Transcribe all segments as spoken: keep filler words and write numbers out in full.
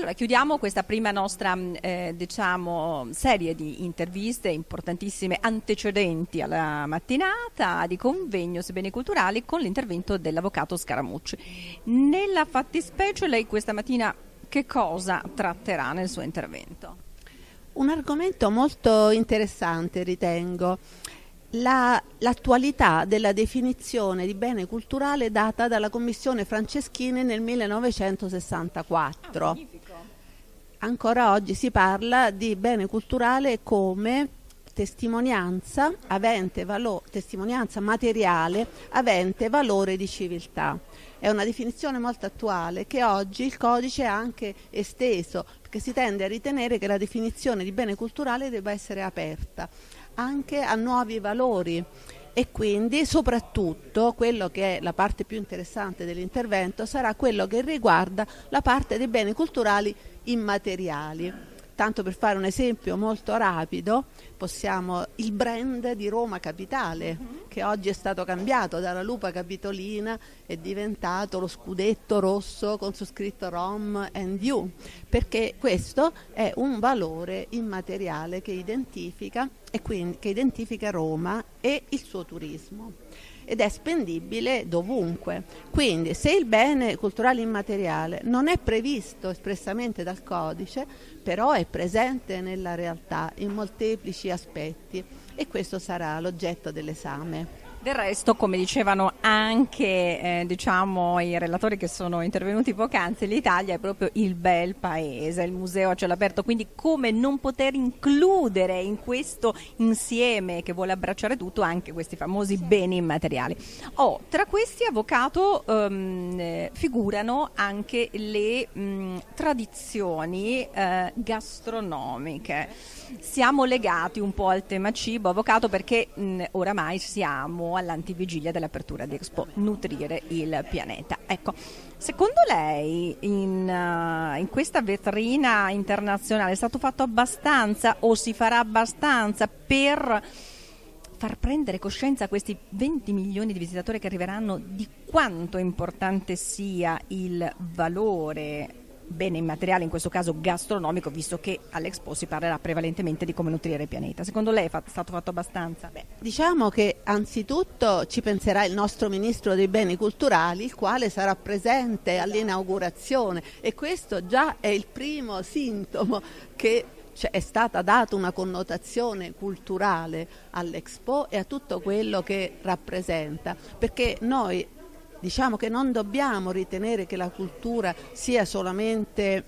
Allora, chiudiamo questa prima nostra eh, diciamo serie di interviste importantissime antecedenti alla mattinata di convegno sui beni culturali con l'intervento dell'avvocato Scaramucci. Nella fattispecie lei questa mattina che cosa tratterà nel suo intervento? Un argomento molto interessante, ritengo. La, l'attualità della definizione di bene culturale data dalla Commissione Franceschini nel millenovecentosessantaquattro. Ah, Ancora oggi si parla di bene culturale come testimonianza, avente valo- testimonianza materiale avente valore di civiltà. È una definizione molto attuale che oggi il codice ha anche esteso, perché si tende a ritenere che la definizione di bene culturale debba essere aperta anche a nuovi valori, e quindi soprattutto quello che è la parte più interessante dell'intervento sarà quello che riguarda la parte dei beni culturali immateriali. Tanto per fare un esempio molto rapido, possiamo il brand di Roma Capitale, che oggi è stato cambiato dalla lupa capitolina, è diventato lo scudetto rosso con su scritto Rom and You, perché questo è un valore immateriale che identifica e quindi che identifica Roma e il suo turismo, ed è spendibile dovunque. Quindi se il bene culturale immateriale non è previsto espressamente dal codice, però è presente nella realtà in molteplici aspetti, e questo sarà l'oggetto dell'esame. Del resto, come dicevano anche eh, diciamo i relatori che sono intervenuti poc'anzi, l'Italia è proprio il bel paese, il museo a cielo aperto, quindi come non poter includere in questo insieme che vuole abbracciare tutto anche questi famosi beni immateriali. Oh, tra questi, avvocato, um, figurano anche le um, tradizioni uh, gastronomiche. Siamo legati un po' al tema cibo, avvocato, perché mh, oramai siamo all'antivigilia dell'apertura di Expo Nutrire il Pianeta. Ecco, secondo lei in, uh, in questa vetrina internazionale è stato fatto abbastanza o si farà abbastanza per far prendere coscienza a questi venti milioni di visitatori che arriveranno di quanto importante sia il valore bene immateriale, in questo caso gastronomico, visto che all'Expo si parlerà prevalentemente di come nutrire il pianeta? Secondo lei è fatto, stato fatto abbastanza? Beh, diciamo che anzitutto ci penserà il nostro Ministro dei Beni Culturali, il quale sarà presente all'inaugurazione, e questo già è il primo sintomo che cioè, è stata data una connotazione culturale all'Expo e a tutto quello che rappresenta, perché noi diciamo che non dobbiamo ritenere che la cultura sia solamente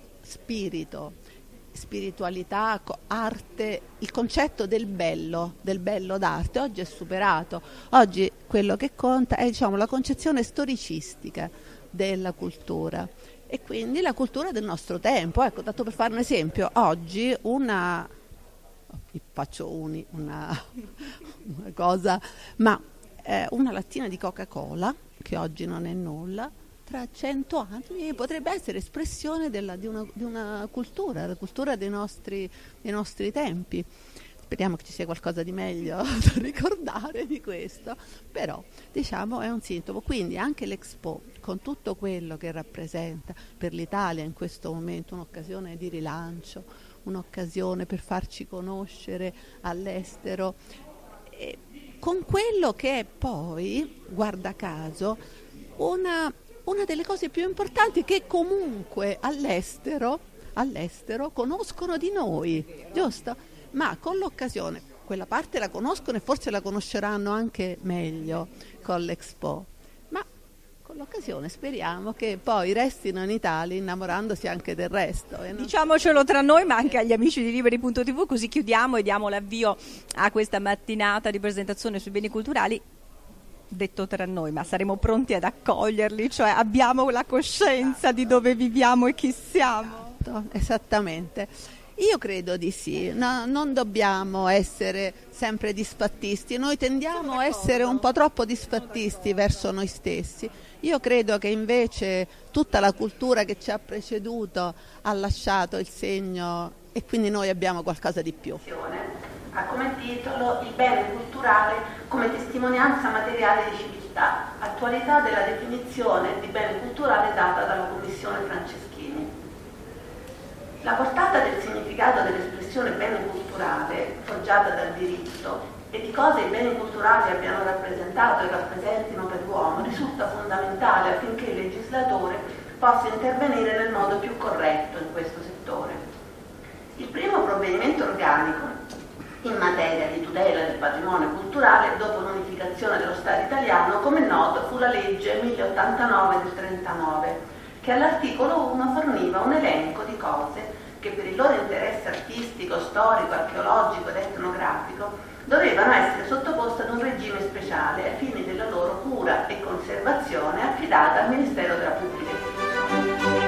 spirito, spiritualità, arte. Il concetto del bello, del bello d'arte, oggi è superato. Oggi quello che conta è, diciamo, la concezione storicistica della cultura, e quindi la cultura del nostro tempo. Ecco, dato per fare un esempio, oggi una, faccio uni, una, una cosa, ma eh, una lattina di Coca-Cola, che oggi non è nulla, tra cento anni potrebbe essere espressione della, di, una, di una cultura, la cultura dei nostri, dei nostri tempi. Speriamo che ci sia qualcosa di meglio da ricordare di questo, però diciamo è un sintomo. Quindi anche l'Expo, con tutto quello che rappresenta per l'Italia in questo momento, un'occasione di rilancio, un'occasione per farci conoscere all'estero, e con quello che è poi, guarda caso, una, una delle cose più importanti che comunque all'estero, all'estero conoscono di noi, giusto? Ma con l'occasione, quella parte la conoscono e forse la conosceranno anche meglio con l'Expo, ma con l'occasione speriamo che poi restino in Italia innamorandosi anche del resto. Eh, no? Diciamocelo tra noi, ma anche agli amici di Liberi punto tivù, così chiudiamo e diamo l'avvio a questa mattinata di presentazione sui beni culturali. Detto tra noi, ma saremo pronti ad accoglierli, cioè abbiamo la coscienza di dove viviamo e chi siamo. Esattamente. Io credo di sì, no, non dobbiamo essere sempre disfattisti, noi tendiamo a essere un po' troppo disfattisti verso noi stessi. Io credo che invece tutta la cultura che ci ha preceduto ha lasciato il segno, e quindi noi abbiamo qualcosa di più. Ha come titolo il bene culturale come testimonianza materiale di civiltà, attualità della definizione di bene culturale data dalla Commissione Franceschini. La portata del significato dell'espressione bene culturale, forgiata dal diritto, e di cosa i beni culturali abbiano rappresentato e rappresentino per l'uomo, risulta fondamentale affinché il legislatore possa intervenire nel modo più corretto in questo settore. Il primo provvedimento organico in materia di tutela del patrimonio culturale dopo l'unificazione dello Stato italiano, come è noto, fu la legge mille ottantanove del trentanove, che all'articolo uno forniva un elenco di cose che per il loro interesse artistico, storico, archeologico ed etnografico dovevano essere sottoposte ad un regime speciale ai fini della loro cura e conservazione affidata al Ministero della Pubblica Istruzione.